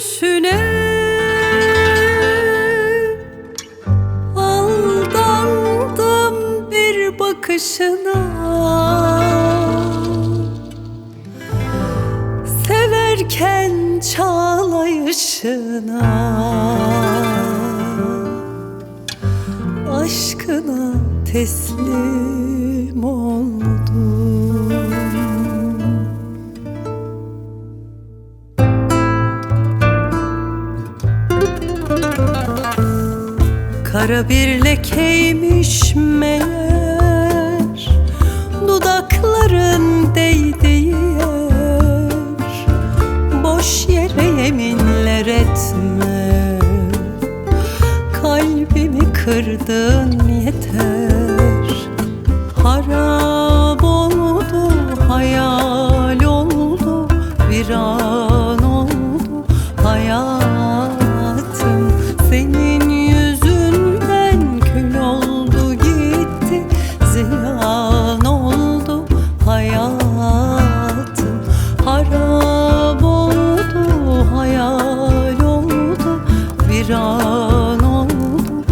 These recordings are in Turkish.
gülüşüne aldandım, bir bakışına severken çağlayışına, aşkına teslim oldum. Kara bir lekeymiş meğer dudakların değdiği yer. Boş yere yeminler etme, kalbimi kırdın yeter. Harap oldu, hayal oldu, viran oldu hayatım. Senin yüzünden kül oldu gitti, ziyan oldu hayatım. Harap oldu, hayal oldu, viran oldu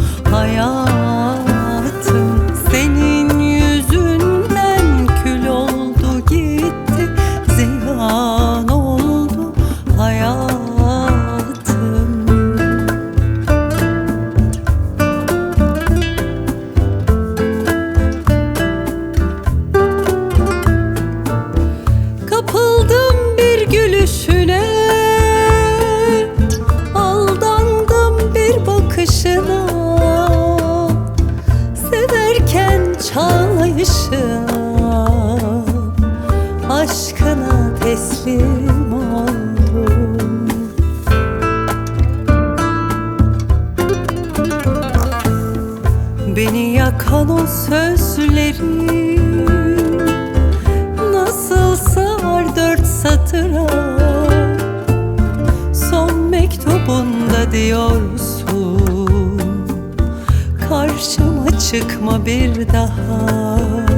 hayatım. Senin yüzünden kül oldu gitti, ziyan oldu hayatım. Kapıldım bir gülüşüne, aldandım bir bakışına, severken çağlayışına, aşkına teslim oldum. Beni yakan o sözlerin nasıl sığar 4 satıra? Son mektubunda diyorsun, karşıma çıkma bir daha.